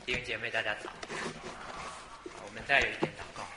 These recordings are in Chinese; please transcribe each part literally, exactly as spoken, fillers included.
弟兄姐妹，大家早。我们再有一点祷告。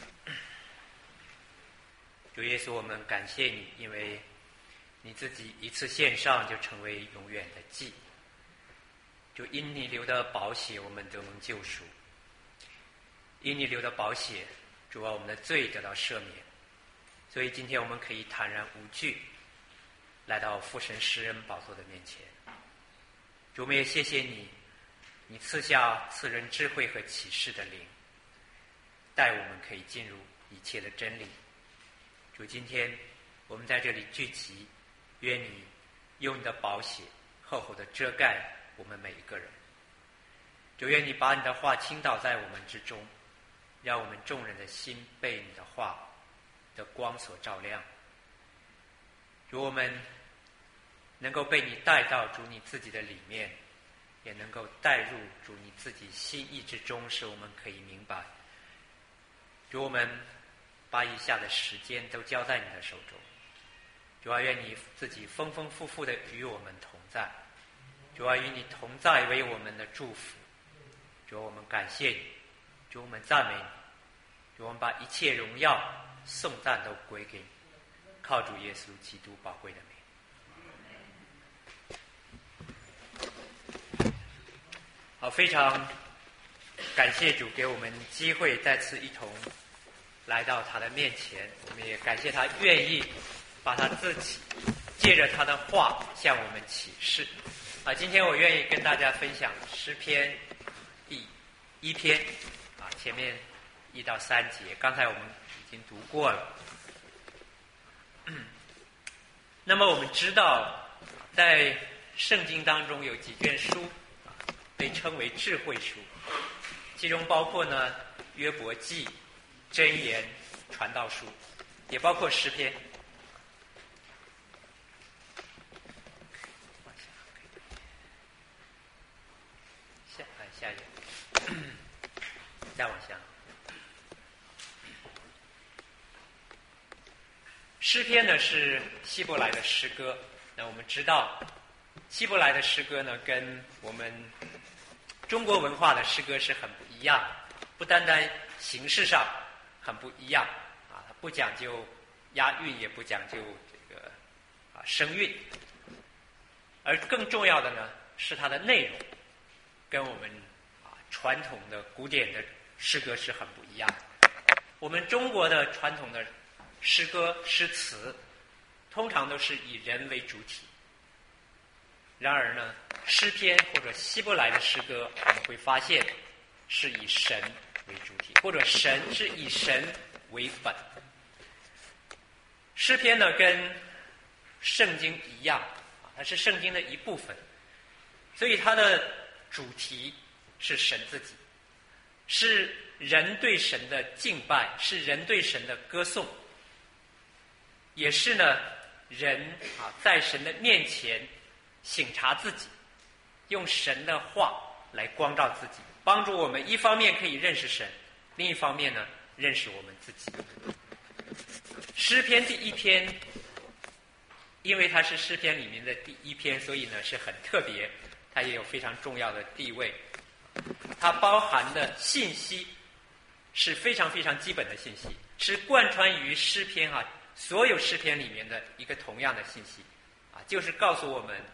主耶稣，我们感谢你，因为你自己一次献上就成为永远的祭。就因你流的宝血，我们都能救赎。因你流的宝血，主啊，我们的罪得到赦免。所以今天我们可以坦然无惧来到父神施恩宝座的面前。主，我们也谢谢你，你赐下赐人智慧和启示的灵，带我们可以进入一切的真理。主，今天我们在这里聚集，愿你用你的宝血厚厚的遮盖我们每一个人。主，愿你把你的话倾倒在我们之中，让我们众人的心被你的话的光所照亮。主，我们能够被你带到主你自己的里面，也能够带入主你自己心意之中，使我们可以明白。主，我们把以下的时间都交在你的手中。主啊，愿你自己丰丰富富的与我们同在。主啊，与你同在为我们的祝福。主，我们感谢你。主，我们赞美你。主，我们把一切荣耀颂赞都归给你，靠主耶稣基督宝贵的名。好，非常感谢主给我们机会再次一同来到他的面前。我们也感谢他愿意把他自己借着他的话向我们启示。啊，今天我愿意跟大家分享诗篇第一篇啊，前面一到三节，刚才我们已经读过了。那么我们知道，在圣经当中有几卷书被称为智慧书，其中包括呢约伯记、箴言、传道书，也包括诗篇。下哎下一页，再往下。诗篇呢是希伯来的诗歌，那我们知道希伯来的诗歌呢跟我们中国文化的诗歌是很不一样，不单单形式上很不一样啊，它不讲究押韵，也不讲究这个啊声韵，而更重要的呢是它的内容，跟我们啊传统的古典的诗歌是很不一样的。我们中国的传统的诗歌诗词通常都是以人为主体，然而呢诗篇或者希伯来的诗歌我们会发现是以神为主体，或者神是以神为本。诗篇呢跟圣经一样，它是圣经的一部分，所以它的主题是神自己，是人对神的敬拜，是人对神的歌颂，也是呢人啊在神的面前省察自己，用神的话来光照自己，帮助我们一方面可以认识神，另一方面呢认识我们自己。诗篇第一篇，因为它是诗篇里面的第一篇，所以呢是很特别，它也有非常重要的地位。它包含的信息是非常非常基本的信息，是贯穿于诗篇啊所有诗篇里面的一个同样的信息啊，就是告诉我们，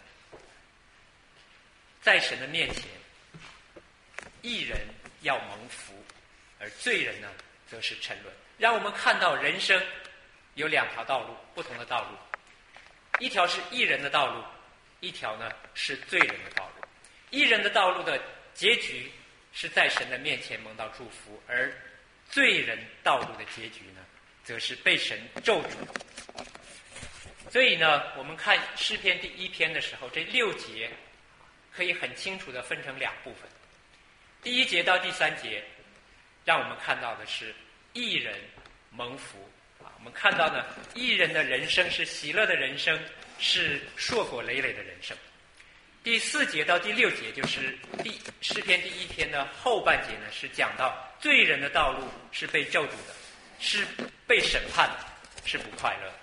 在神的面前，义人要蒙福，而罪人呢则是沉沦。让我们看到人生有两条道路，不同的道路，一条是义人的道路，一条呢是罪人的道路。义人的道路的结局是在神的面前蒙到祝福，而罪人道路的结局呢则是被神咒诅。所以呢我们看诗篇第一篇的时候，这六节可以很清楚地分成两部分。第一节到第三节让我们看到的是义人蒙福啊，我们看到呢义人的人生是喜乐的人生，是硕果累累的人生。第四节到第六节就是第诗篇第一篇的后半节呢，是讲到罪人的道路是被咒诅的，是被审判的，是不快乐。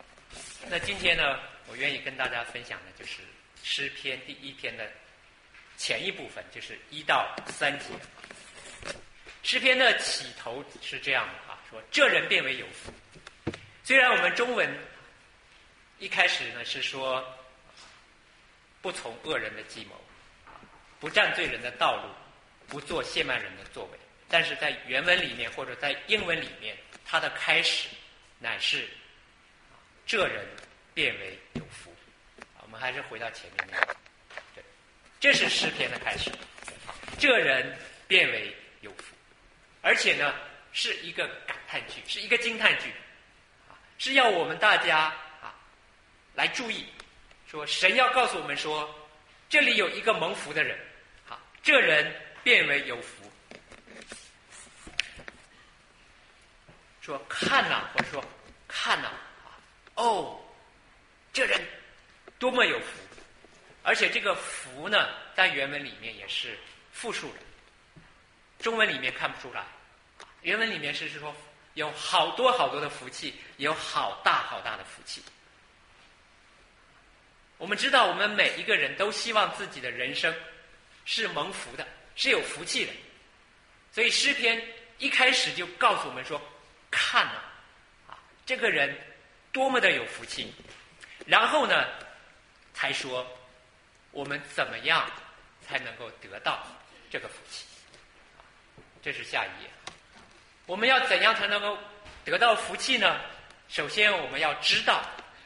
那今天呢我愿意跟大家分享的就是诗篇第一篇的前一部分，就是一到三节。诗篇的起头是这样的啊，说这人变为有福。虽然我们中文一开始呢是说不从恶人的计谋，不占罪人的道路，不做亵慢人的作为，但是在原文里面或者在英文里面，它的开始乃是这人变为有福。我们还是回到前面那个，对，这是诗篇的开始。这人变为有福，而且呢是一个感叹句，是一个惊叹句，是要我们大家啊来注意，说神要告诉我们说，这里有一个蒙福的人，啊，这人变为有福。说看呐，或者说看呐，啊，哦，这人多么有福！而且这个福呢，在原文里面也是复数的，中文里面看不出来。原文里面是说有好多好多的福气，有好大好大的福气。我们知道，我们每一个人都希望自己的人生是蒙福的，是有福气的。所以诗篇一开始就告诉我们说，看呐，啊，这个人多么的有福气。然后呢，才说我们怎么样才能够得到这个福气。这是下一页。我们要怎样才能够得到福气呢？首先我们要知道，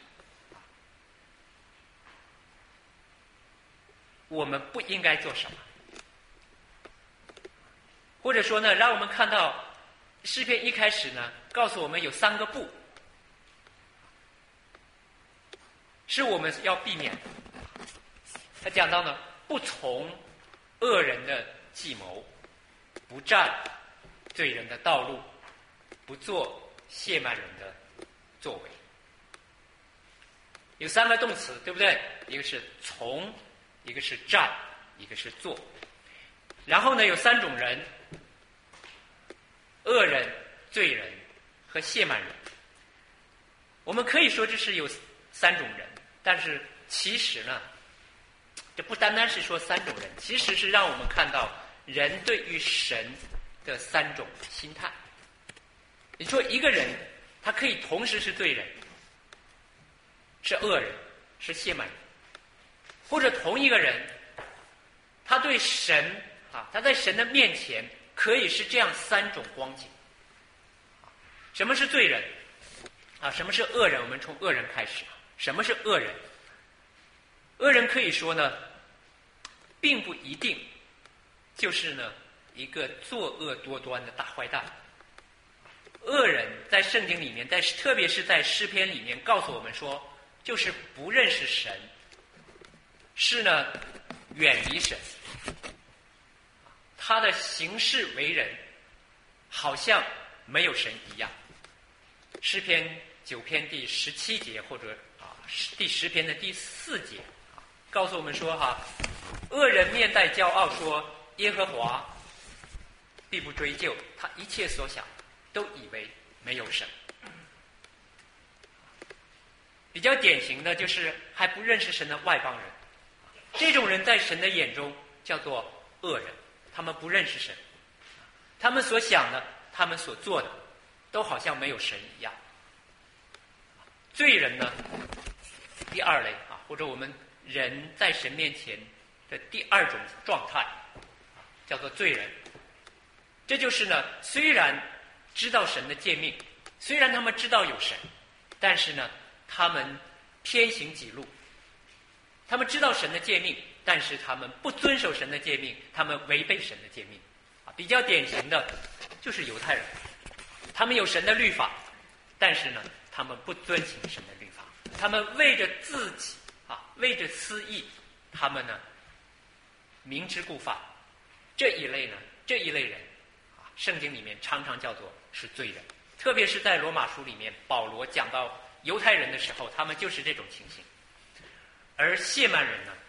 我们不应该做什么，或者说呢，让我们看到诗篇一开始呢，告诉我们有三个不，是我们要避免的。他讲到呢，不从恶人的计谋，不占罪人的道路，不做亵慢人的作为。有三个动词，对不对？一个是从，一个是占，一个是做。然后呢，有三种人：恶人、罪人和亵慢人。我们可以说这是有三种人，但是其实呢，这不单单是说三种人，其实是让我们看到人对于神的三种心态。你说一个人，他可以同时是罪人，是恶人，是亵慢人，或者同一个人，他对神啊，他在神的面前可以是这样三种光景。什么是罪人啊？什么是恶人？我们从恶人开始。什么是恶人？恶人可以说呢，并不一定就是呢一个作恶多端的大坏蛋。恶人在圣经里面，在特别是在诗篇里面告诉我们说，就是不认识神，是呢远离神，他的行事为人好像没有神一样。诗篇九篇第十七节或者啊第十篇的第四节啊，告诉我们说哈，恶人面带骄傲说，耶和华必不追究，他一切所想都以为没有神。比较典型的就是还不认识神的外邦人，这种人在神的眼中叫做恶人，他们不认识神，他们所想的，他们所做的都好像没有神一样。罪人呢，第二类啊，或者我们人在神面前的第二种状态叫做罪人。这就是呢，虽然知道神的诫命，虽然他们知道有神，但是呢他们偏行己路，他们知道神的诫命，但是他们不遵守神的诫命，他们违背神的诫命。啊，比较典型的就是犹太人，他们有神的律法，但是呢，他们不遵行神的律法，他们为着自己啊，为着私意，他们呢明知故犯。这一类呢，这一类人啊，圣经里面常常叫做是罪人，特别是在罗马书里面，保罗讲到犹太人的时候，他们就是这种情形。而亵慢人呢，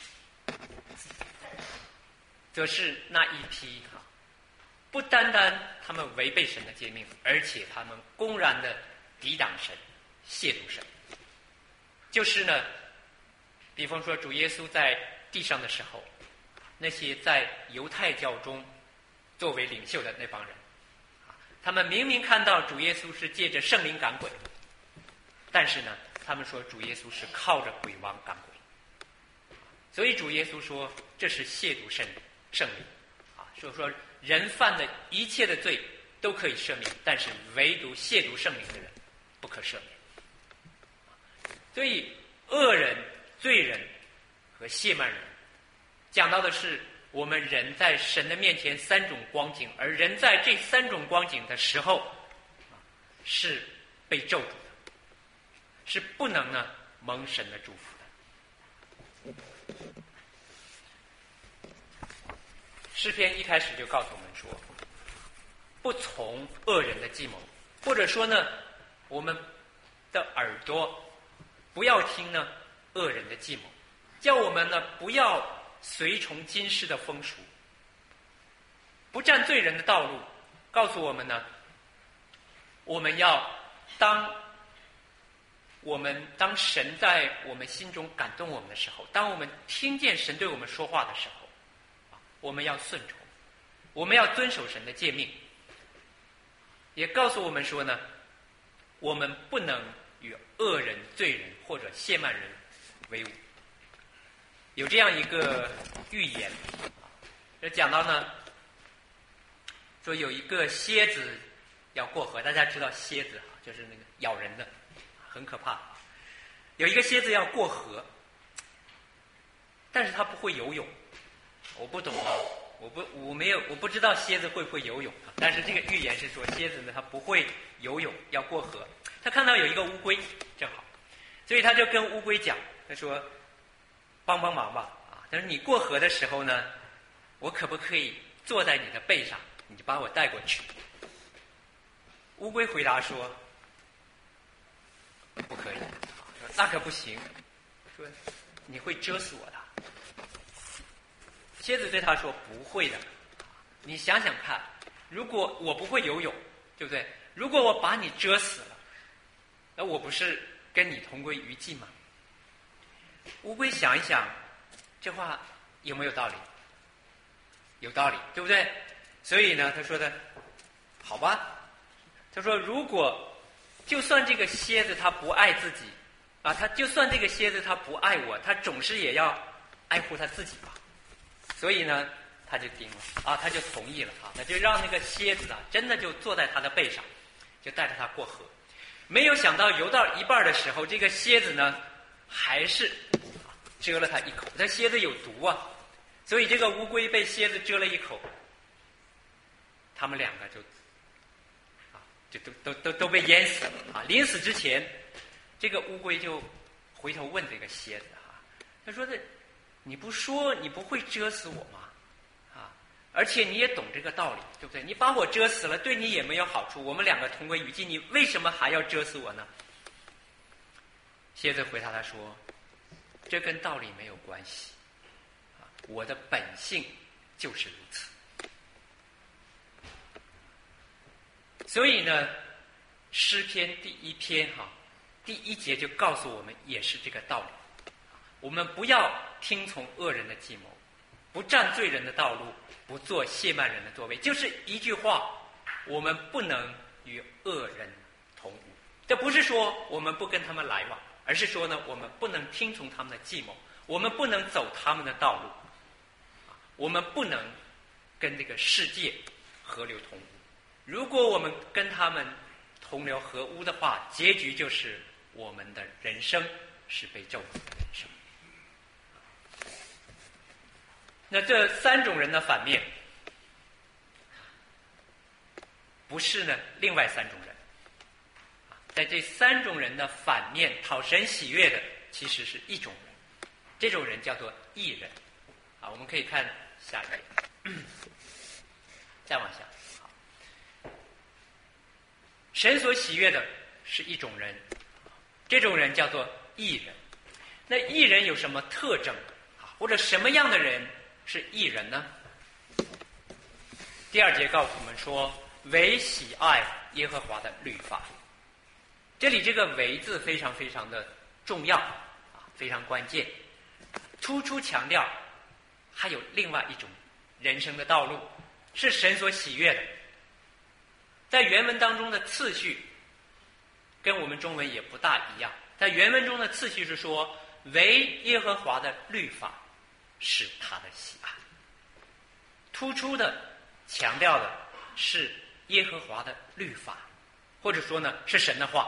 则是那一批啊，不单单他们违背神的诫命，而且他们公然的抵挡神，亵渎神。就是呢，比方说主耶稣在地上的时候， 那些在犹太教中作为领袖的那帮人，他们明明看到主耶稣是借着圣灵赶鬼，但是呢，他们说主耶稣是靠着鬼王赶鬼，所以主耶稣说这是亵渎圣圣灵啊，所以说人犯的一切的罪都可以赦免，但是唯独亵渎圣灵的人不可赦免。所以恶人、罪人和亵慢人讲到的是我们人在神的面前三种光景，而人在这三种光景的时候是被咒诅的，是不能呢蒙神的祝福的。诗篇一开始就告诉我们说，不从恶人的计谋，或者说呢，我们的耳朵不要听呢恶人的计谋，叫我们呢不要随从今世的风俗，不占罪人的道路，告诉我们呢，我们要当我们当神在我们心中感动我们的时候，当我们听见神对我们说话的时候，我们要顺从，我们要遵守神的诫命，也告诉我们说呢，我们不能与恶人、罪人或者亵慢人为伍。有这样一个寓言，就讲到呢，说有一个蝎子要过河，大家知道蝎子就是那个咬人的，很可怕。有一个蝎子要过河，但是它不会游泳。我不懂啊，我不我没有我不知道蝎子会不会游泳啊。但是这个寓言是说蝎子呢它不会游泳，要过河。他看到有一个乌龟，正好，所以他就跟乌龟讲，他说：“帮帮忙吧，啊！他说你过河的时候呢，我可不可以坐在你的背上，你就把我带过去？”乌龟回答说：“不可以。”说那可不行，说你会蛰死我的。蝎子对他说：“不会的，你想想看，如果我不会游泳，对不对？如果我把你蛰死了，那我不是跟你同归于尽吗？”乌龟想一想，这话有没有道理？有道理，对不对？所以呢，他说的，好吧。他说，如果就算这个蝎子它不爱自己啊，他就算这个蝎子它不爱我，他总是也要爱护他自己吧。所以呢，他就定了啊，他就同意了啊，那就让那个蝎子啊，真的就坐在他的背上，就带着他过河。没有想到游到一半的时候，这个蝎子呢，还是蛰了他一口。这蝎子有毒啊，所以这个乌龟被蝎子蛰了一口，他们两个就啊，就都都都都被淹死了啊！临死之前，这个乌龟就回头问这个蝎子啊，他说的。你不说你不会蛰死我吗？啊，而且你也懂这个道理，对不对？你把我蛰死了，对你也没有好处。我们两个同归于尽，你为什么还要蛰死我呢？蝎子回答他说：“这跟道理没有关系，啊，我的本性就是如此。”所以呢，诗篇第一篇哈、啊，第一节就告诉我们，也是这个道理。我们不要听从恶人的计谋，不占罪人的道路，不做亵慢人的座位。就是一句话，我们不能与恶人同伍。这不是说我们不跟他们来往，而是说呢，我们不能听从他们的计谋，我们不能走他们的道路，我们不能跟这个世界合流同伍。如果我们跟他们同流合污的话，结局就是我们的人生是被咒诅的人生。那这三种人的反面，不是呢另外三种人。在这三种人的反面，讨神喜悦的其实是一种人，这种人叫做义人。啊，我们可以看下一页，再往下。神所喜悦的是一种人，这种人叫做义人。那义人有什么特征？或者什么样的人是义人呢？第二节告诉我们说，唯喜爱耶和华的律法。这里这个唯字非常非常的重要啊，非常关键，突出强调还有另外一种人生的道路，是神所喜悦的。在原文当中的次序跟我们中文也不大一样，在原文中的次序是说，唯耶和华的律法是他的喜爱，突出的强调的是耶和华的律法，或者说呢是神的话。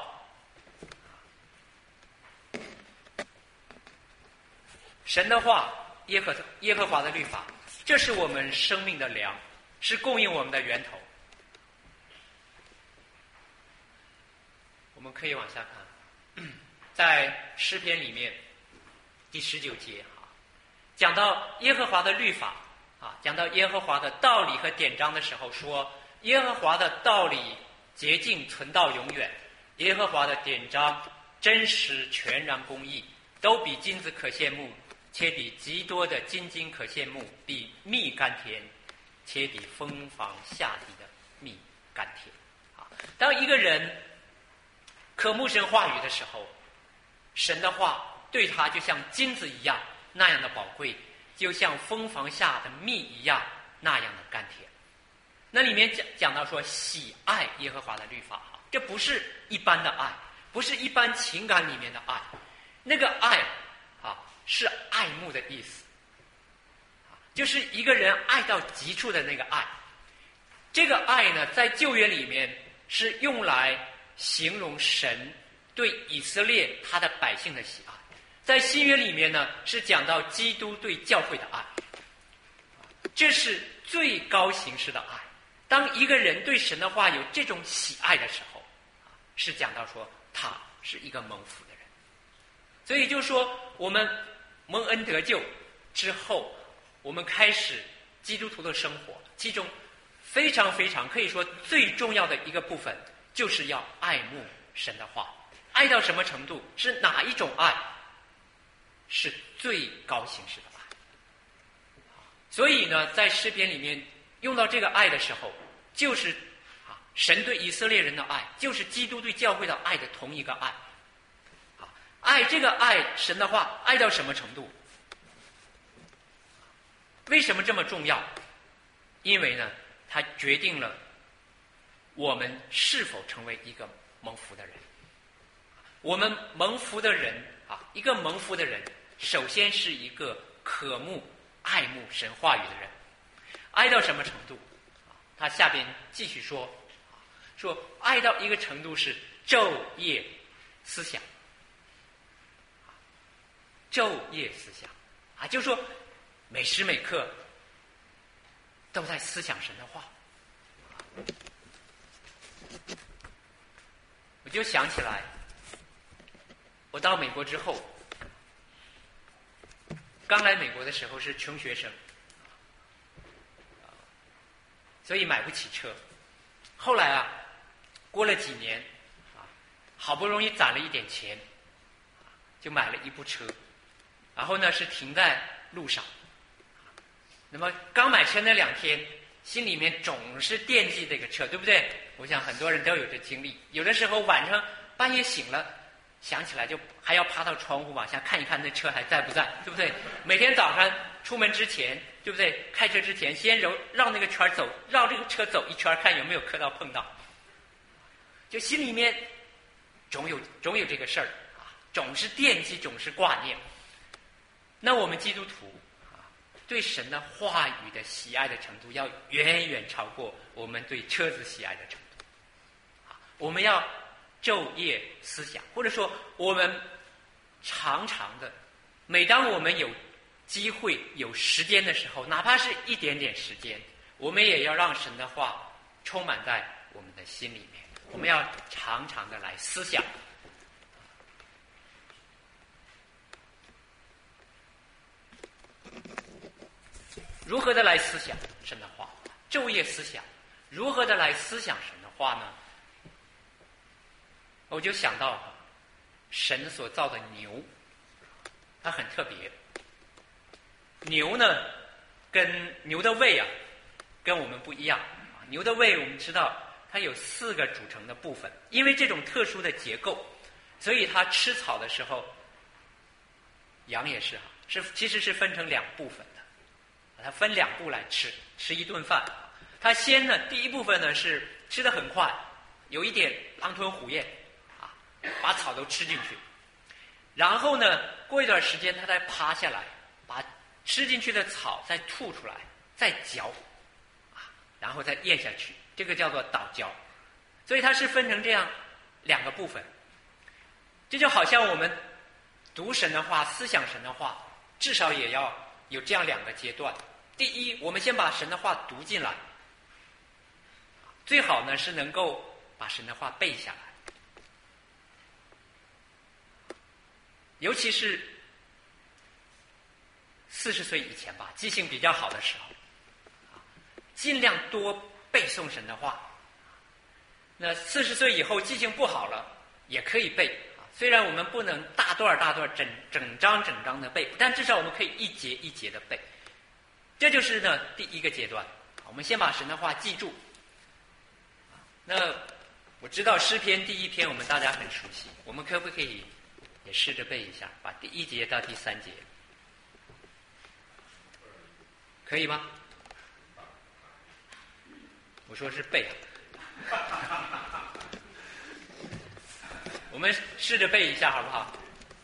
神的话，耶和耶和华的律法，这是我们生命的粮，是供应我们的源头。我们可以往下看，在诗篇里面第十九节啊，讲到耶和华的律法啊，讲到耶和华的道理和典章的时候说，耶和华的道理洁净存到永远，耶和华的典章真实全然公义，都比金子可羡慕，且比极多的金金可羡慕，比蜜甘甜，且比蜂房下地的蜜甘甜。啊，当一个人渴慕神话语的时候，神的话对他就像金子一样那样的宝贵，就像蜂房下的蜜一样那样的甘甜。那里面讲讲到说喜爱耶和华的律法，这不是一般的爱，不是一般情感里面的爱，那个爱啊是爱慕的意思，就是一个人爱到极处的那个爱。这个爱呢，在旧约里面是用来形容神对以色列他的百姓的喜爱，在新约里面呢是讲到基督对教会的爱，这是最高形式的爱。当一个人对神的话有这种喜爱的时候，是讲到说他是一个蒙福的人。所以就说我们蒙恩得救之后，我们开始基督徒的生活，其中非常非常可以说最重要的一个部分，就是要爱慕神的话。爱到什么程度？是哪一种爱？是最高形式的爱。所以呢，在诗篇里面用到这个爱的时候，就是啊，神对以色列人的爱，就是基督对教会的爱的同一个爱。啊，爱这个爱神的话，爱到什么程度？为什么这么重要？因为呢，它决定了我们是否成为一个蒙福的人。我们蒙福的人啊，一个蒙福的人，首先是一个渴慕、爱慕神话语的人。爱到什么程度？他下边继续说，说爱到一个程度是昼夜思想，昼夜思想啊，就说每时每刻都在思想神的话。我就想起来，我到美国之后，刚来美国的时候是穷学生，所以买不起车。后来啊，过了几年啊，好不容易攒了一点钱，就买了一部车，然后呢是停在路上。那么刚买车那两天，心里面总是惦记这个车，对不对？我想很多人都有这经历。有的时候晚上半夜醒了，想起来就还要爬到窗户往下看一看那车还在不在，对不对？每天早上出门之前，对不对？开车之前先绕绕那个圈走，绕这个车走一圈，看有没有磕到碰到。就心里面总有总有这个事儿啊，总是惦记，总是挂念。那我们基督徒啊，对神的话语的喜爱的程度，要远远超过我们对车子喜爱的程度。啊，我们要昼夜思想，或者说我们常常的，每当我们有机会有时间的时候，哪怕是一点点时间，我们也要让神的话充满在我们的心里面，我们要常常的来思想。如何的来思想神的话？昼夜思想，如何的来思想神的话呢？我就想到神所造的牛，它很特别。牛呢，跟牛的胃啊，跟我们不一样。牛的胃我们知道它有四个组成的部分，因为这种特殊的结构，所以它吃草的时候，羊也是哈，是其实是分成两部分的。 它分两步来吃，吃一顿饭。它先呢，第一部分呢是吃得很快，有一点狼吞虎咽，啊，把草都吃进去。然后呢，过一段时间，它再趴下来，把吃进去的草再吐出来，再嚼，啊，然后再咽下去。这个叫做倒嚼。所以它是分成这样两个部分。这就好像我们读神的话、思想神的话，至少也要有这样两个阶段。第一，我们先把神的话读进来，最好呢是能够把神的话背下来。尤其是四十岁以前吧，记性比较好的时候，尽量多背诵神的话。那四十岁以后记性不好了，也可以背。虽然我们不能大段大段整整章整章的背，但至少我们可以一节一节的背。这就是呢第一个阶段，我们先把神的话记住。那我知道诗篇第一篇我们大家很熟悉，我们可不可以也试着背一下，把第一节到第三节，可以吗？我说是背。我们试着背一下好不好？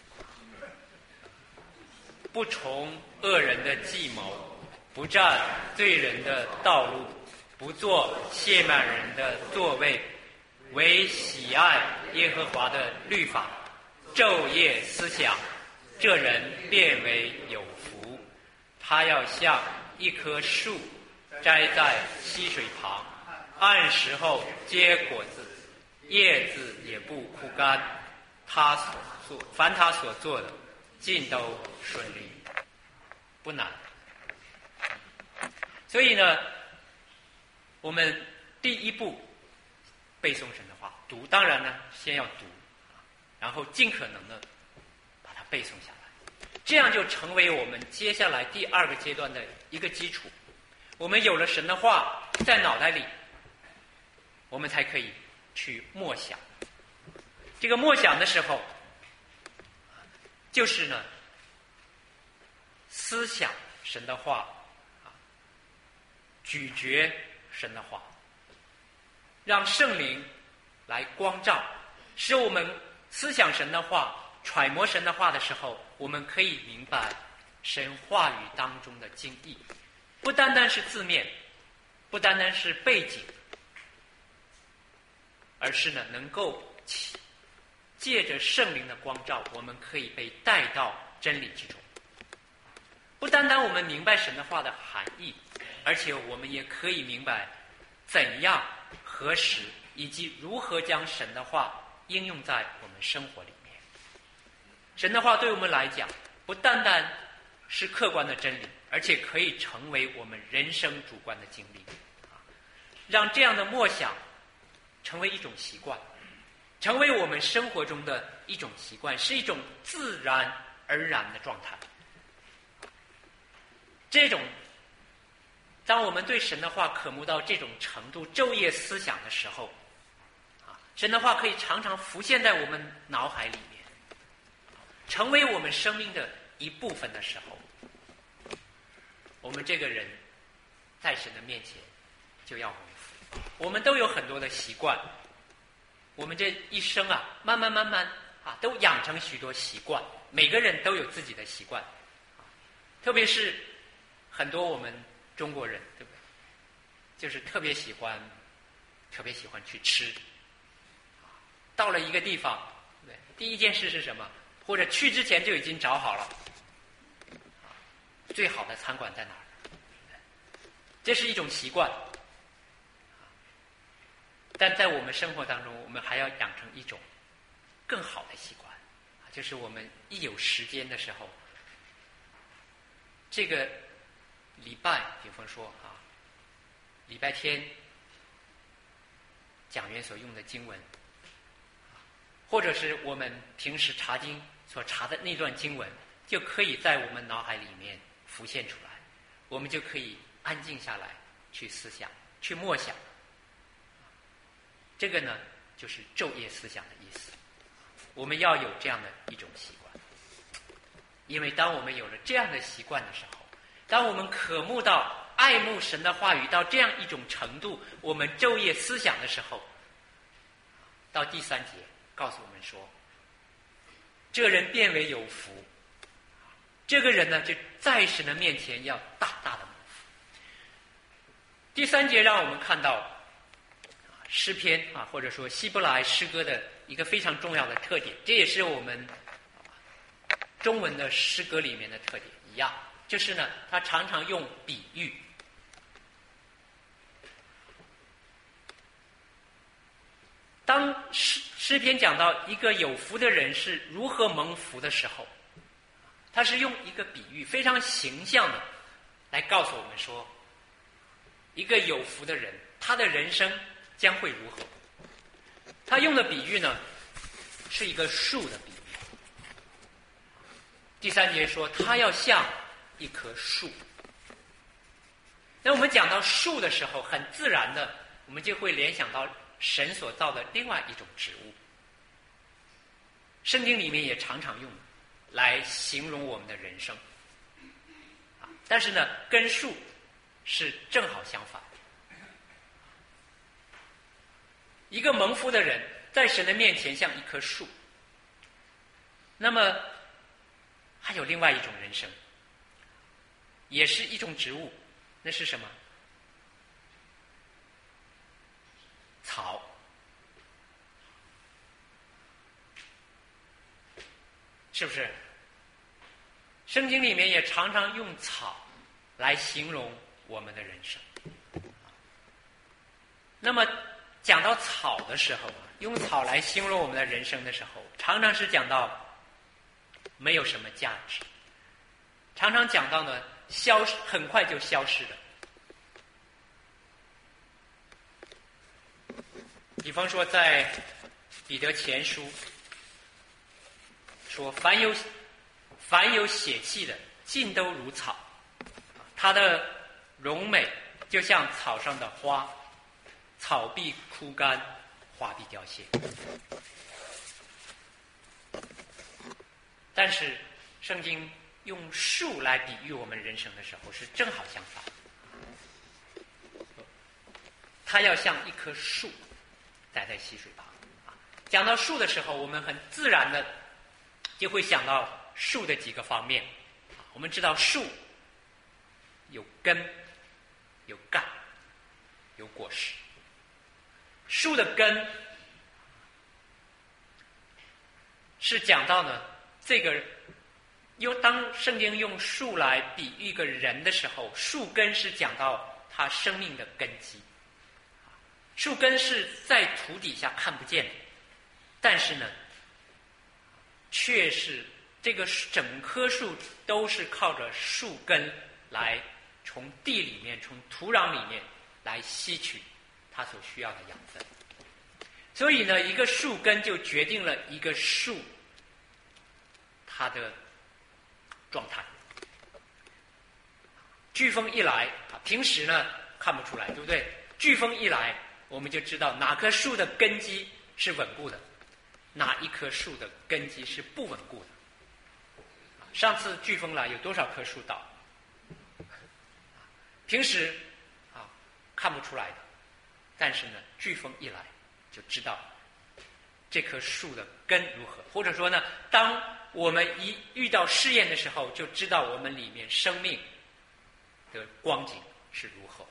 不从恶人的计谋，不占罪人的道路，不坐亵慢人的座位，唯喜爱耶和华的律法，昼夜思想，这人便为有福。他要像一棵树栽在溪水旁，按时候结果子，叶子也不枯干。他所做凡他所做的尽都顺利，不难。所以呢，我们第一步背诵神的话，读，当然呢先要读，然后尽可能的把它背诵下来，这样就成为我们接下来第二个阶段的一个基础。我们有了神的话在脑袋里，我们才可以去默想。这个默想的时候，就是呢思想神的话，咀嚼神的话，让圣灵来光照，使我们思想神的话、揣摩神的话的时候，我们可以明白神话语当中的经义，不单单是字面，不单单是背景，而是呢能够借着圣灵的光照，我们可以被带到真理之中。不单单我们明白神的话的含义，而且我们也可以明白怎样、何时以及如何将神的话应用在我们生活里面。神的话对我们来讲，不单单是客观的真理，而且可以成为我们人生主观的经历。让这样的默想成为一种习惯，成为我们生活中的一种习惯，是一种自然而然的状态。这种当我们对神的话渴慕到这种程度，昼夜思想的时候，啊，神的话可以常常浮现在我们脑海里面，成为我们生命的一部分的时候，我们这个人在神的面前就要恢复。我们都有很多的习惯，我们这一生啊，慢慢慢慢啊，都养成许多习惯。每个人都有自己的习惯，特别是很多我们中国人，对不对？就是特别喜欢，特别喜欢去吃。到了一个地方，对，第一件事是什么？或者去之前就已经找好了，最好的餐馆在哪儿？这是一种习惯。但在我们生活当中，我们还要养成一种更好的习惯，就是我们一有时间的时候，这个礼拜，比方说啊，礼拜天讲员所用的经文，或者是我们平时查经所查的那段经文，就可以在我们脑海里面浮现出来，我们就可以安静下来去思想，去默想。这个呢，就是昼夜思想的意思。我们要有这样的一种习惯，因为当我们有了这样的习惯的时候， 当我们渴慕到爱慕神的话语到这样一种程度，我们昼夜思想的时候，到第三节告诉我们说，这人变为有福。这个人呢，就在神的面前要大大的蒙福。第三节让我们看到诗篇啊，或者说希伯来诗歌的一个非常重要的特点，这也是我们中文的诗歌里面的特点一样，就是呢，它常常用比喻。当诗诗篇讲到一个有福的人是如何蒙福的时候，他是用一个比喻非常形象的来告诉我们说，一个有福的人他的人生将会如何。他用的比喻呢是一个树的比喻。第三节说他要像一棵树。那我们讲到树的时候，很自然的我们就会联想到神所造的另外一种植物。圣经里面也常常用来形容我们的人生，但是呢，跟树是正好相反。一个蒙福的人在神的面前像一棵树，那么还有另外一种人生，也是一种植物，那是什么？草。是不是？圣经里面也常常用草来形容我们的人生。那么讲到草的时候，用草来形容我们的人生的时候，常常是讲到没有什么价值，常常讲到呢消失，很快就消失了。比方说在彼得前书说，凡有凡有血气的，尽都如草，它的荣美就像草上的花，草必枯干，花必凋谢。但是圣经用树来比喻我们人生的时候，是正好相反。它要像一棵树栽在溪水旁。讲到树的时候，我们很自然的就会想到树的几个方面。我们知道树有根、有干、有果实。树的根是讲到呢，这个用当圣经用树来比喻一个人的时候，树根是讲到他生命的根基。树根是在土底下看不见的，但是呢，却是这个整棵树都是靠着树根来从地里面、从土壤里面来吸取它所需要的养分。所以呢，一个树根就决定了一个树它的状态。飓风一来，平时呢看不出来，对不对？飓风一来，我们就知道哪棵树的根基是稳固的，哪一棵树的根基是不稳固的。上次飓风来，有多少棵树倒？平时啊看不出来的，但是呢，飓风一来就知道这棵树的根如何，或者说呢，当我们一遇到试验的时候，就知道我们里面生命的光景是如何。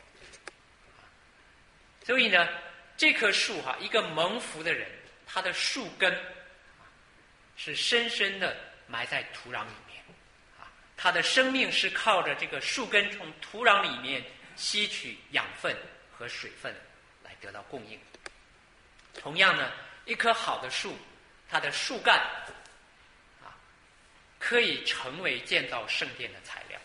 所以呢，这棵树哈，一个蒙福的人，他的树根是深深的埋在土壤里面，啊，他的生命是靠着这个树根从土壤里面吸取养分和水分来得到供应。同样呢，一棵好的树，它的树干啊，可以成为建造圣殿的材料。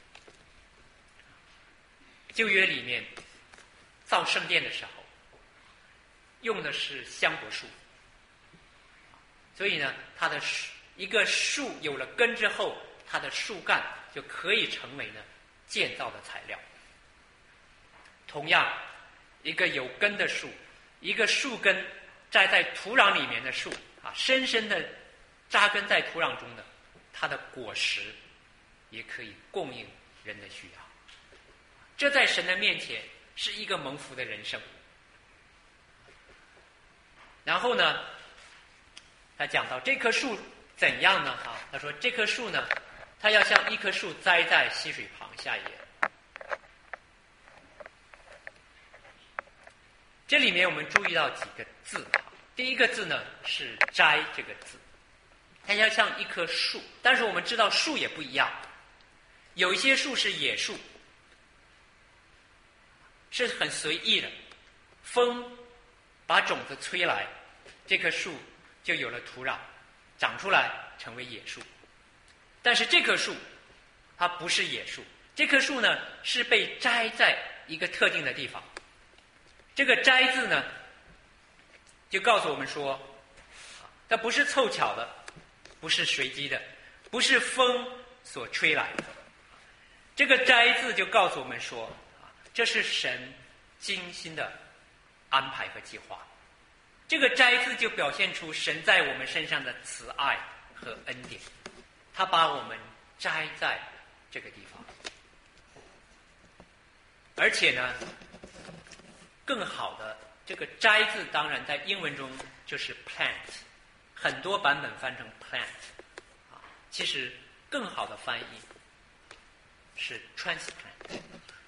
旧约里面造圣殿的时候，用的是香柏树，所以呢，它的一个树有了根之后，它的树干就可以成为呢建造的材料。同样，一个有根的树，一个树根栽在土壤里面的树啊，深深的扎根在土壤中的，它的果实也可以供应人的需要。这在神的面前是一个蒙福的人生。然后呢，他讲到这棵树怎样呢？哈，他说这棵树呢，它要像一棵树栽在溪水旁下野。这里面我们注意到几个字啊，第一个字呢是“摘”这个字，它要像一棵树，但是我们知道树也不一样，有一些树是野树，是很随意的，风把种子吹来，这棵树就有了土壤，长出来成为野树。但是这棵树它不是野树，这棵树呢是被摘在一个特定的地方。这个摘字呢就告诉我们说，它不是凑巧的，不是随机的，不是风所吹来的。这个摘字就告诉我们说，这是神精心的安排和计划。这个摘字就表现出神在我们身上的慈爱和恩典，他把我们摘在这个地方。而且呢，更好的这个摘字当然在英文中就是 plant， 很多版本翻成 plant， 啊，其实更好的翻译是 transplant。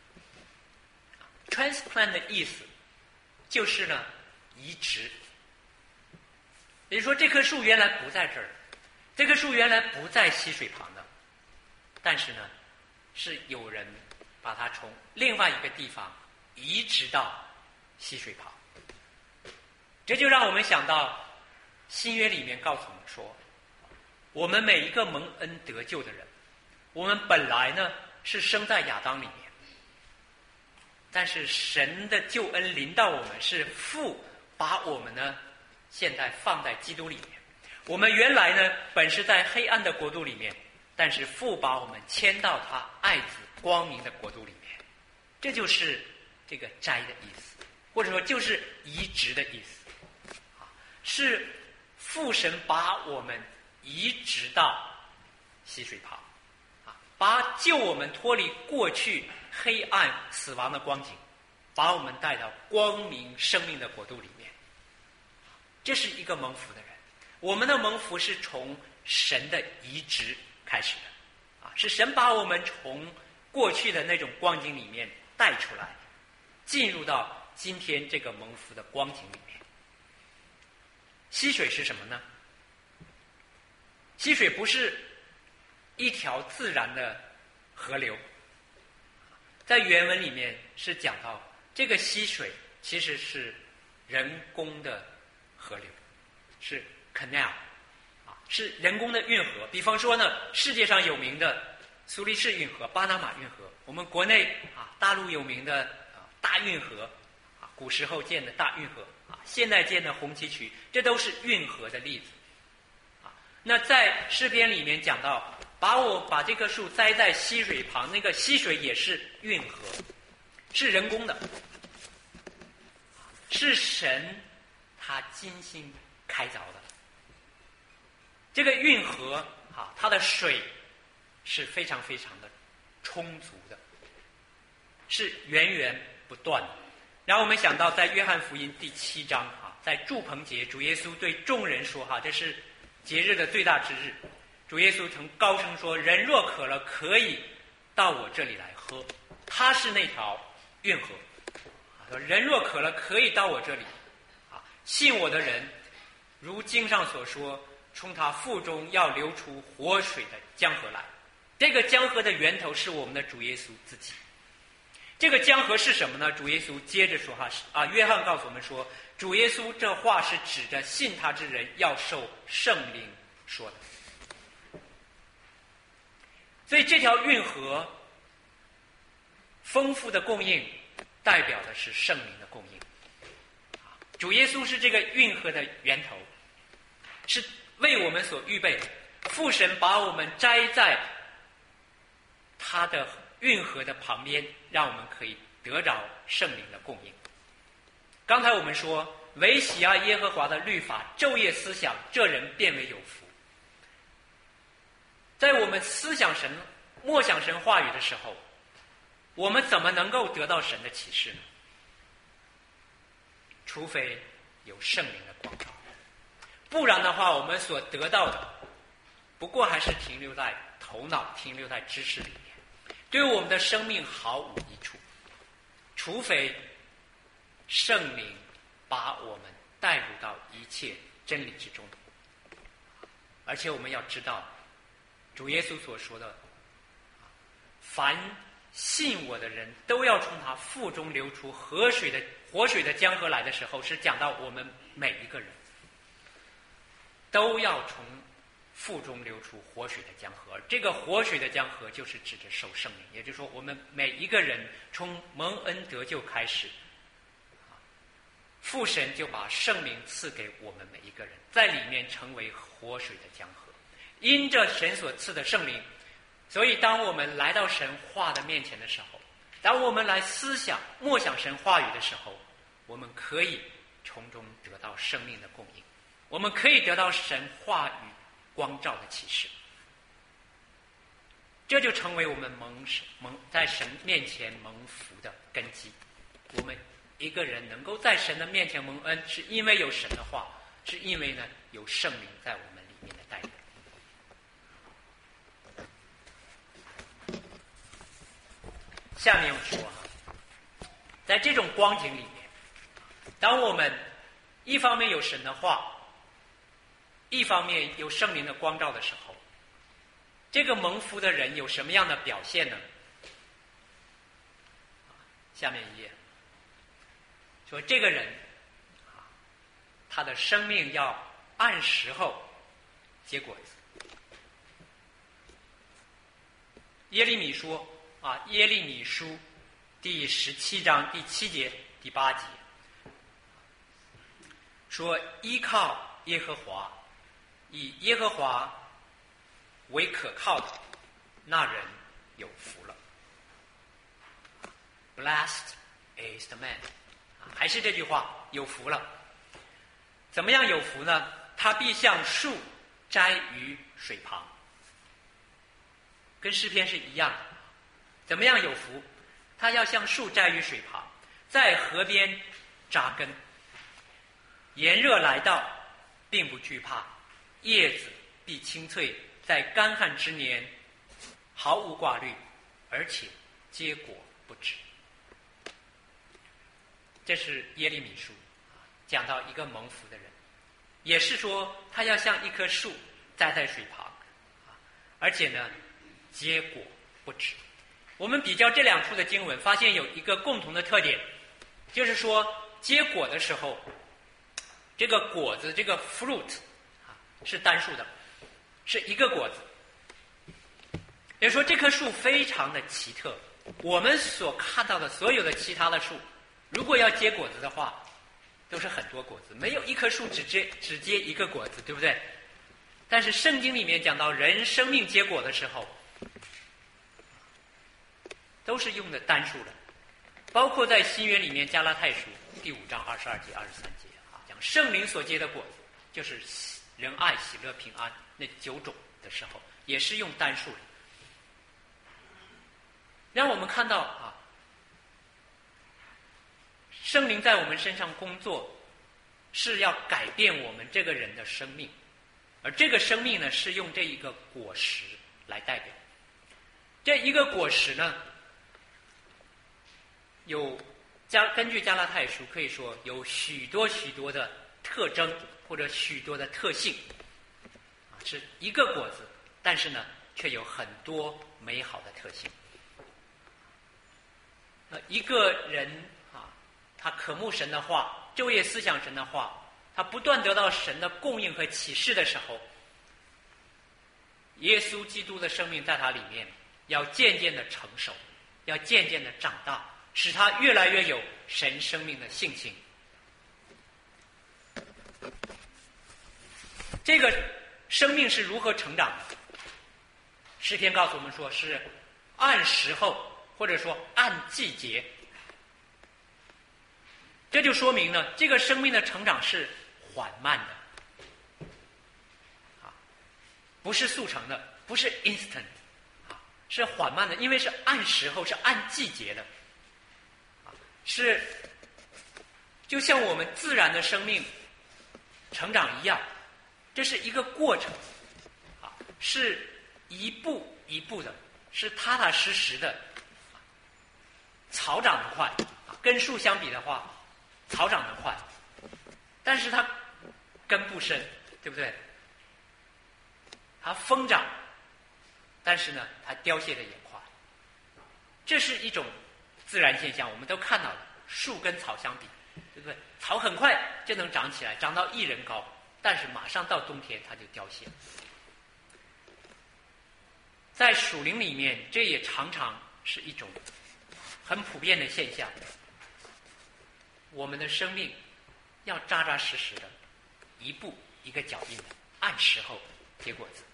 transplant 的意思就是呢移植，也就是说这棵树原来不在这儿，这棵树原来不在溪水旁的，但是呢是有人把它从另外一个地方移植到溪水旁。这就让我们想到新约里面告诉我们说，我们每一个蒙恩得救的人，我们本来呢是生在亚当里面，但是神的救恩临到我们，是父把我们呢现在放在基督里面。我们原来呢本是在黑暗的国度里面，但是父把我们迁到他爱子光明的国度里面。这就是这个摘的意思，或者说就是移植的意思，是父神把我们移植到溪水旁，把救我们脱离过去黑暗死亡的光景，把我们带到光明生命的国度里面。这是一个蒙福的人。我们的蒙福是从神的移植开始的，啊，是神把我们从过去的那种光景里面带出来，进入到今天这个蒙福的光景里面。溪水是什么呢？溪水不是一条自然的河流，在原文里面是讲到这个溪水其实是人工的河流，是 canal， 啊，是人工的运河。比方说呢，世界上有名的苏黎世运河、巴拿马运河，我们国内啊大陆有名的啊大运河，啊古时候建的大运河，啊现代建的红旗渠，这都是运河的例子。啊，那在诗篇里面讲到，把我把这棵树栽在溪水旁，那个溪水也是运河，是人工的，是神他精心开凿的。这个运河啊，它的水是非常非常的充足的，是源源不断的。然后我们想到在约翰福音第七章啊，在住棚节，主耶稣对众人说哈，这是节日的最大之日，主耶稣曾高声说，人若渴了，可以到我这里来喝。他是那条运河，人若渴了，可以到我这里，啊，信我的人，如经上所说，从他腹中要流出活水的江河来。这个江河的源头是我们的主耶稣自己。这个江河是什么呢？主耶稣接着说哈，啊，约翰告诉我们说，主耶稣这话是指着信他之人要受圣灵说的。所以这条运河丰富的供应代表的是圣灵的供应。主耶稣是这个运河的源头，是为我们所预备的。父神把我们摘在他的运河的旁边，让我们可以得着圣灵的供应。刚才我们说，唯喜爱耶和华的律法，昼夜思想，这人便为有福。在我们思想神、默想神话语的时候， 我们怎么能够得到神的启示呢？除非有圣灵的光照，不然的话，我们所得到的不过还是停留在头脑，停留在知识里面，对我们的生命毫无益处。除非圣灵把我们带入到一切真理之中。而且我们要知道，主耶稣所说的，凡信我的人都要从他腹中流出河水的活水的江河来的时候，是讲到我们每一个人都要从腹中流出活水的江河。这个活水的江河就是指着受圣灵，也就是说我们每一个人从蒙恩得救开始，父神就把圣灵赐给我们每一个人，在里面成为活水的江河。因着神所赐的圣灵，所以当我们来到神话的面前的时候，当我们来思想默想神话语的时候，我们可以从中得到生命的供应，我们可以得到神话语光照的启示，这就成为我们蒙蒙在神面前蒙福的根基。我们一个人能够在神的面前蒙恩，是因为有神的话，是因为呢有圣灵在我们里面的带领。下面我说啊，在这种光景里面，当我们一方面有神的话，一方面有圣灵的光照的时候，这个蒙福的人有什么样的表现呢？下面一页说，这个人啊，他的生命要按时候结果子。耶利米说啊，耶利米书第十七章第七节、第八节说，依靠耶和华，以耶和华为可靠的，那人有福了。Blessed is the man， 还是这句话，有福了。怎么样有福呢？他必像树栽于水旁，跟诗篇是一样的。怎么样有福？他要像树栽于水旁，在河边扎根，炎热来到并不惧怕，叶子必青翠，在干旱之年毫无挂虑，而且结果不止。这是耶利米书讲到一个蒙福的人，也是说他要像一棵树栽在水旁，而且呢结果不止。我们比较这两处的经文，发现有一个共同的特点，就是说结果的时候，这个果子，这个 fruit 是单数的，是一个果子。也就是说这棵树非常的奇特，我们所看到的所有的其他的树，如果要结果子的话，都是很多果子，没有一棵树只结只结一个果子，对不对？但是圣经里面讲到人生命结果的时候，都是用的单数的，包括在新约里面加拉太书第五章二十二节、二十三节啊，讲圣灵所结的果子，就是仁爱、喜乐、平安那九种的时候，也是用单数的，让我们看到啊，圣灵在我们身上工作，是要改变我们这个人的生命，而这个生命呢，是用这一个果实来代表。这一个果实呢，有加根据加拉太书可以说有许多许多的特征或者许多的特性，啊，是一个果子，但是呢，却有很多美好的特性。呃，一个人啊，他渴慕神的话，昼夜思想神的话，他不断得到神的供应和启示的时候，耶稣基督的生命在他里面要渐渐的成熟，要渐渐的长大，使他越来越有神生命的性情。这个生命是如何成长的？诗篇告诉我们说，是按时候，或者说按季节。这就说明呢，这个生命的成长是缓慢的，啊，不是速成的，不是 instant， 啊， 是缓慢的，因为是按时候，是按季节的，是就像我们自然的生命成长一样，这是一个过程，啊，是一步一步的，是踏踏实实的。草长得快，跟树相比的话，草长得快，但是它根不深，对不对？它疯长，但是呢，它凋谢的也快。这是一种自然现象，我们都看到了。树跟草相比，对不对？草很快就能长起来，长到一人高，但是马上到冬天它就凋谢。在属灵里面，这也常常是一种很普遍的现象。我们的生命要扎扎实实的，一步一个脚印的，按时候结果子。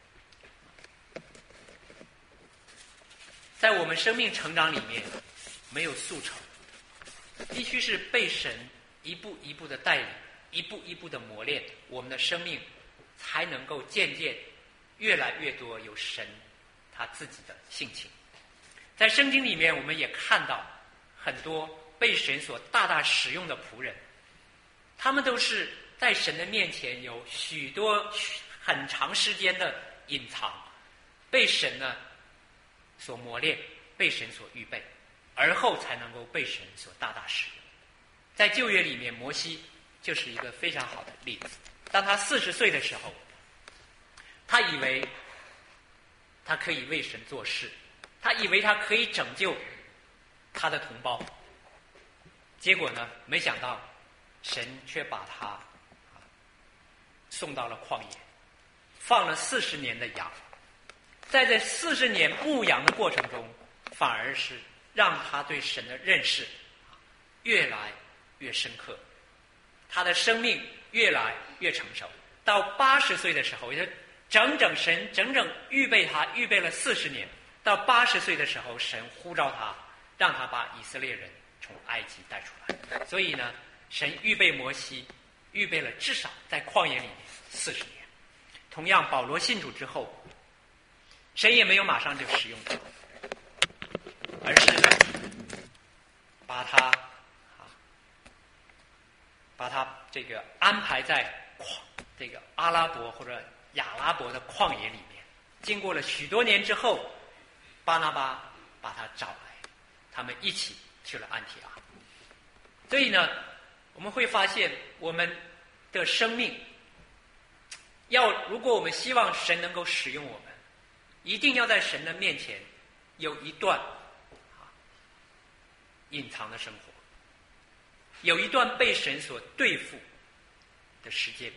在我们生命成长里面，没有速成，必须是被神一步一步的带领，一步一步的磨练，我们的生命才能够渐渐越来越多有神他自己的性情。在圣经里面，我们也看到很多被神所大大使用的仆人，他们都是在神的面前有许多很长时间的隐藏，被神呢所磨练，被神所预备，而后才能够被神所大大使用。在旧约里面，摩西就是一个非常好的例子。当他四十岁的时候，他以为他可以为神做事，他以为他可以拯救他的同胞，结果呢，没想到神却把他送到了旷野，放了四十年的羊。在这四十年牧羊的过程中，反而是让他对神的认识越来越深刻，他的生命越来越成熟。到八十岁的时候，也就整整神整整预备他预备了四十年。到八十岁的时候，神呼召他，让他把以色列人从埃及带出来。所以呢，神预备摩西，预备了至少在旷野里面四十年。同样，保罗信主之后，神也没有马上就使用他，而是呢，把他啊，把他这个安排在旷这个阿拉伯或者亚拉伯的旷野里面。经过了许多年之后，巴拿巴把他找来，他们一起去了安提阿。所以呢，我们会发现我们的生命要，如果我们希望神能够使用我们，一定要在神的面前有一段啊隐藏的生活，有一段被神所对付的时间，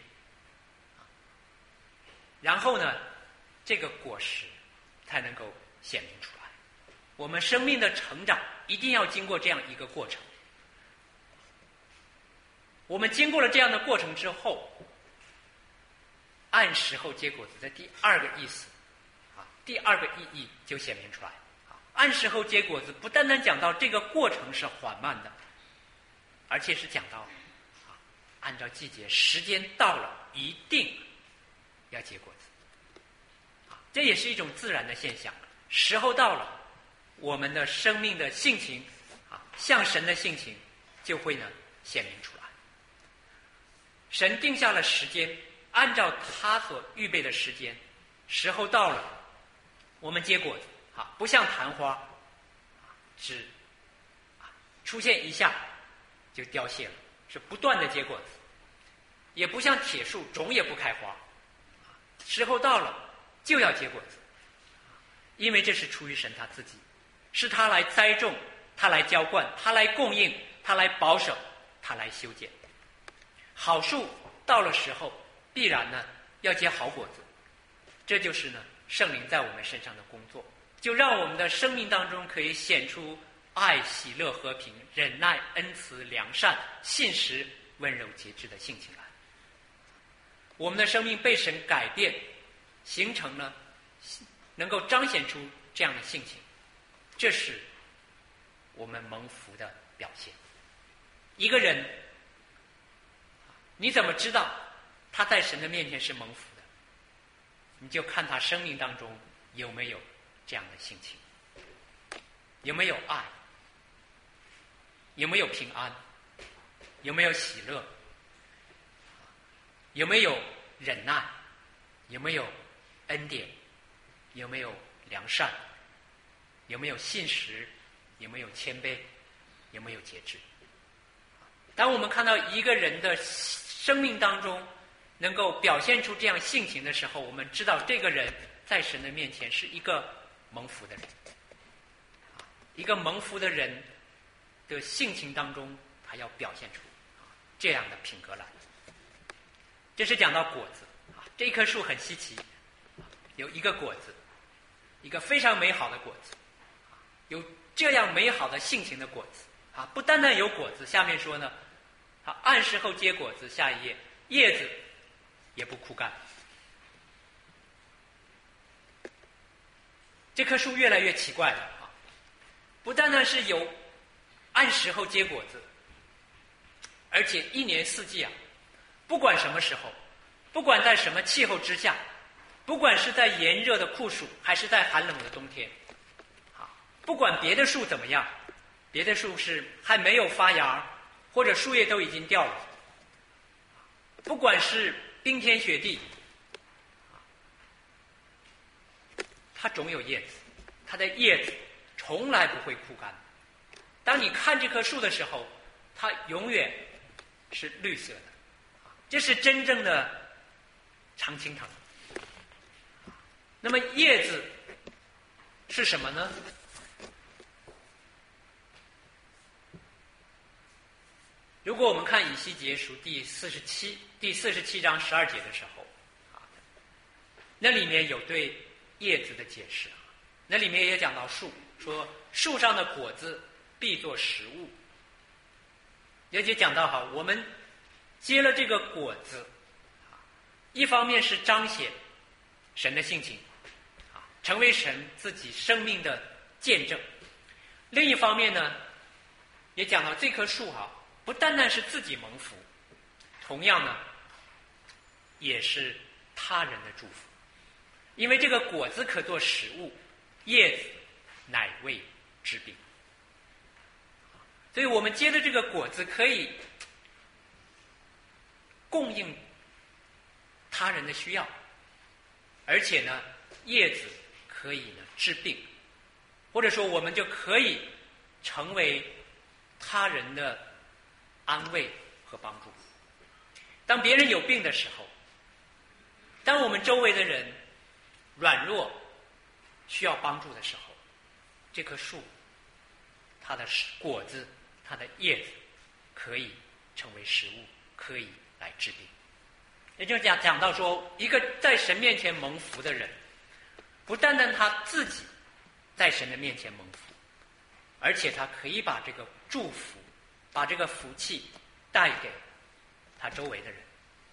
然后呢，这个果实才能够显明出来。我们生命的成长一定要经过这样一个过程。我们经过了这样的过程之后，按时候结果子的第二个意思啊，第二个意义就显明出来啊。按时候结果子不单单讲到这个过程是缓慢的，而且是讲到啊，按照季节时间到了一定要结果子啊，这也是一种自然的现象。时候到了，我们的生命的性情啊，像神的性情就会呢显明出来。神定下了时间，按照他所预备的时间，时候到了，我们结果子啊，不像昙花，只出现一下就凋谢了，是不断的结果子；也不像铁树，种也不开花，时候到了就要结果子，因为这是出于神他自己，是他来栽种，他来浇灌，他来供应，他来保守，他来修剪。好树到了时候，必然呢要结好果子，这就是呢圣灵在我们身上的工作，就让我们的生命当中可以显出爱、喜乐、和平、忍耐、恩慈、良善、信实、温柔、节制的性情来。我们的生命被神改变，形成了能够彰显出这样的性情，这是我们蒙福的表现。一个人，你怎么知道他在神的面前是蒙福的？你就看他生命当中有没有这样的性情。 有没有爱？有没有平安？有没有喜乐？有没有忍耐？有没有恩典？有没有良善？有没有信实？有没有谦卑？有没有节制？当我们看到一个人的生命当中能够表现出这样性情的时候，我们知道这个人在神的面前是一个蒙福的人。一个蒙福的人的性情当中，他要表现出这样的品格来。这是讲到果子啊，这棵树很稀奇，有一个果子，一个非常美好的果子，有这样美好的性情的果子啊！不单单有果子，下面说呢，啊，按时候结果子，下一页，叶子也不枯干。这棵树越来越奇怪了啊！不单单是有按时候结果子，而且一年四季啊，不管什么时候，不管在什么气候之下，不管是在炎热的酷暑，还是在寒冷的冬天，啊，不管别的树怎么样，别的树是还没有发芽，或者树叶都已经掉了，不管是冰天雪地，它总有叶子，它的叶子从来不会枯干。当你看这棵树的时候，它永远是绿色的，这是真正的常青藤。那么叶子是什么呢？如果我们看以西结书第四十七第四十七章十二节的时候，啊，那里面有对叶子的解释，那里面也讲到树，说树上的果子必作食物。也就讲到哈，我们结了这个果子，一方面是彰显神的性情，啊，成为神自己生命的见证；另一方面呢，也讲到这棵树哈，不单单是自己蒙福，同样呢，也是他人的祝福。因为这个果子可做食物，叶子乃为治病。所以我们结的这个果子可以供应他人的需要，而且呢，叶子可以呢治病，或者说我们就可以成为他人的安慰和帮助。当别人有病的时候，当我们周围的人软弱需要帮助的时候，这棵树它的果子它的叶子可以成为食物，可以来治病。也就讲讲到说，一个在神面前蒙福的人，不单单他自己在神的面前蒙福，而且他可以把这个祝福把这个福气带给他周围的人。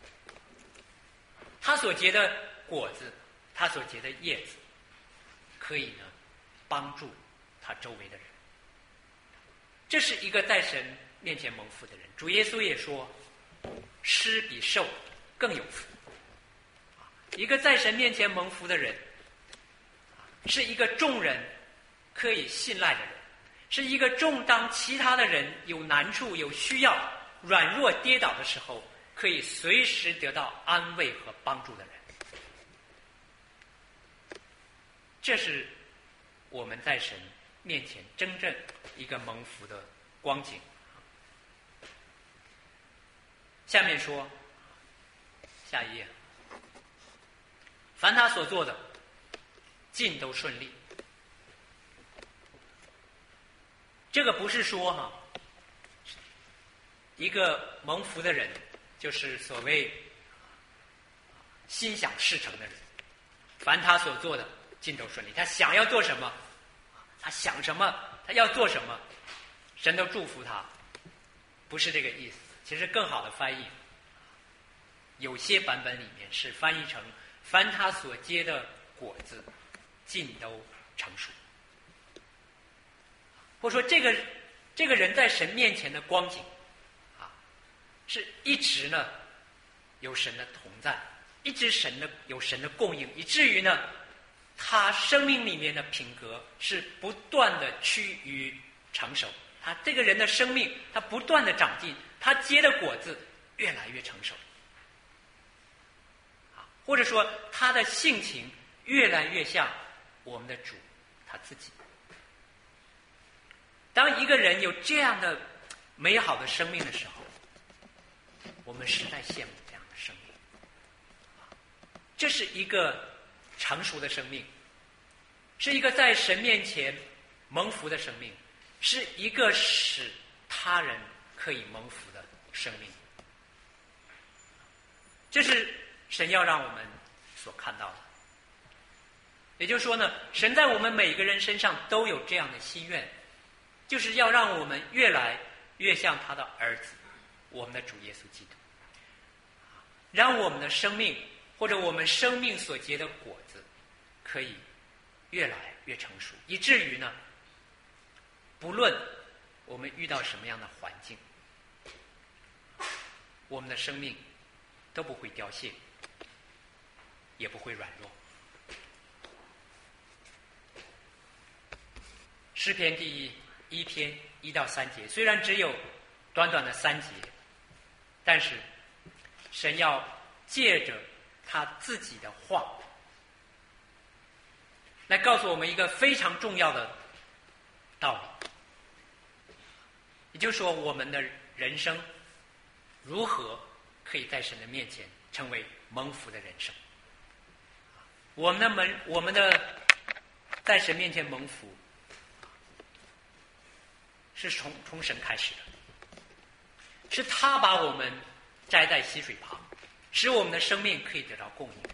他所结的果子，他所结的叶子，可以呢帮助他周围的人。这是一个在神面前蒙福的人。主耶稣也说，施比受更有福。一个在神面前蒙福的人，是一个众人可以信赖的人，是一个众当其他的人有难处有需要软弱跌倒的时候，可以随时得到安慰和帮助的人。这是我们在神面前真正一个蒙福的光景。下面说，下一页，凡他所做的尽都顺利。这个不是说哈，一个蒙福的人就是所谓心想事成的人，凡他所做的尽都顺利。他想要做什么，他想什么，他要做什么，神都祝福他，不是这个意思。其实更好的翻译，有些版本里面是翻译成凡他所结的果子尽都成熟。或者说这个这个人在神面前的光景啊，是一直呢有神的同在，一直神的有神的供应，以至于呢他生命里面的品格是不断的趋于成熟，他这个人的生命他不断的长进，他结的果子越来越成熟，或者说他的性情越来越像我们的主他自己。当一个人有这样的美好的生命的时候，我们实在羡慕这样的生命。这是一个成熟的生命，是一个在神面前蒙福的生命，是一个使他人可以蒙福的生命。这是神要让我们所看到的。也就是说呢，神在我们每个人身上都有这样的心愿，就是要让我们越来越像他的儿子，我们的主耶稣基督，让我们的生命或者我们生命所结的果子可以越来越成熟，以至于呢，不论我们遇到什么样的环境，我们的生命都不会凋谢，也不会软弱。诗篇第一一篇一到三节，虽然只有短短的三节，但是神要借着他自己的话来告诉我们一个非常重要的道理，也就是说我们的人生如何可以在神的面前成为蒙福的人生。我们的门我们的在神面前蒙福是从从神开始的，是他把我们栽在溪水旁，使我们的生命可以得到供应。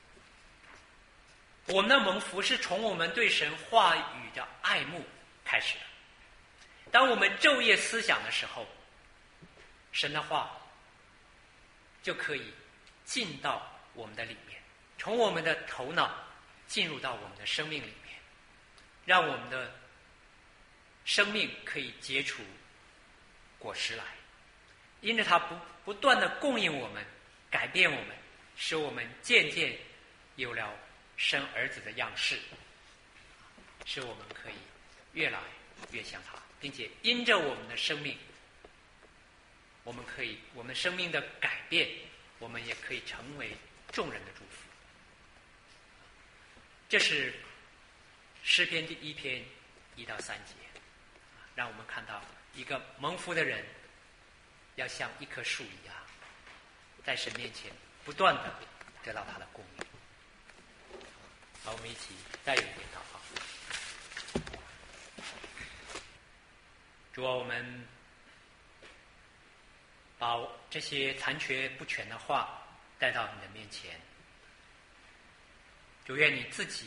我们的蒙福是从我们对神话语的爱慕开始的。当我们昼夜思想的时候，神的话就可以进到我们的里面，从我们的头脑进入到我们的生命里面，让我们的生命可以结出果实来。因着它不不断的供应我们，改变我们，使我们渐渐有了生儿子的样式，使我们可以越来越像他，并且因着我们的生命，我们可以我们生命的改变，我们也可以成为众人的祝福。这是诗篇第一篇一到三节，让我们看到一个蒙福的人要像一棵树一样，在神面前不断的得到他的供应。好，我们一起再有一遍祷告。主啊，我们把这些残缺不全的话带到你的面前，主愿你自己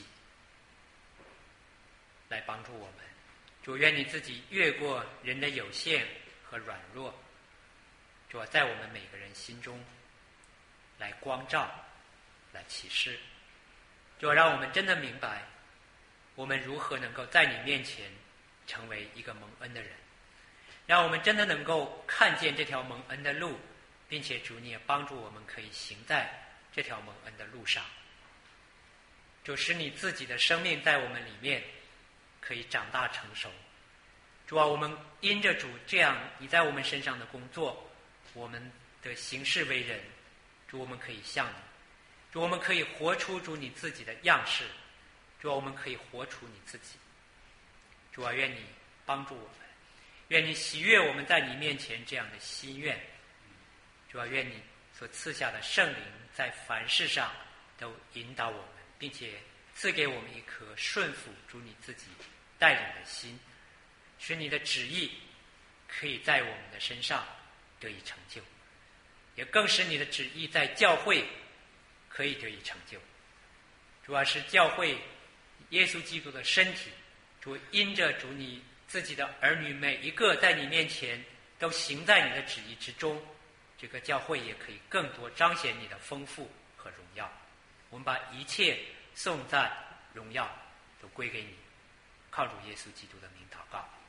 来帮助我们，主愿你自己越过人的有限和软弱，主在我们每个人心中来光照，来启示。主让我们真的明白，我们如何能够在你面前成为一个蒙恩的人，让我们真的能够看见这条蒙恩的路，并且主你也帮助我们可以行在这条蒙恩的路上。主使你自己的生命在我们里面可以长大成熟。主啊，我们因着主这样你在我们身上的工作，我们的行事为人，主我们可以像你，主我们可以活出主你自己的样式，主啊，我们可以活出你自己。主啊，愿你帮助我们，愿你喜悦我们在你面前这样的心愿。主啊，愿你所赐下的圣灵在凡事上都引导我们，并且赐给我们一颗顺服主你自己带领的心，使你的旨意可以在我们的身上得以成就，也更使你的旨意在教会可以得以成就。主要是教会耶稣基督的身体，主因着主你自己的儿女每一个在你面前都行在你的旨意之中，这个教会也可以更多彰显你的丰富和荣耀。我们把一切颂赞荣耀都归给你，靠主耶稣基督的名祷告。